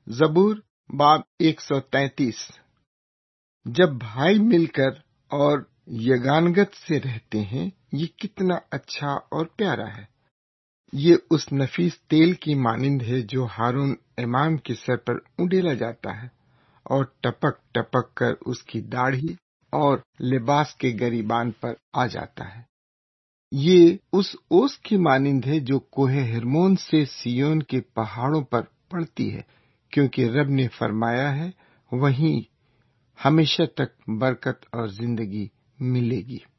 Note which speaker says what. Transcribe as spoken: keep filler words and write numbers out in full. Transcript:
Speaker 1: जबूर बाब एक सौ तैंतीस। जब भाई मिलकर और यगानगत से रहते हैं, ये कितना अच्छा और प्यारा है। ये उस नफीस तेल की मानिंद है जो हारून इमाम के सर पर उंडेला जाता है और टपक टपक कर उसकी दाढ़ी और लिबास के गरीबान पर आ जाता है। ये उस ओस की मानिंद है जो कोहे हिरमोन से सियोन के पहाड़ों पर पड़ती है, क्योंकि रब ने फरमाया है, वहीं हमेशा तक बरकत और जिंदगी मिलेगी।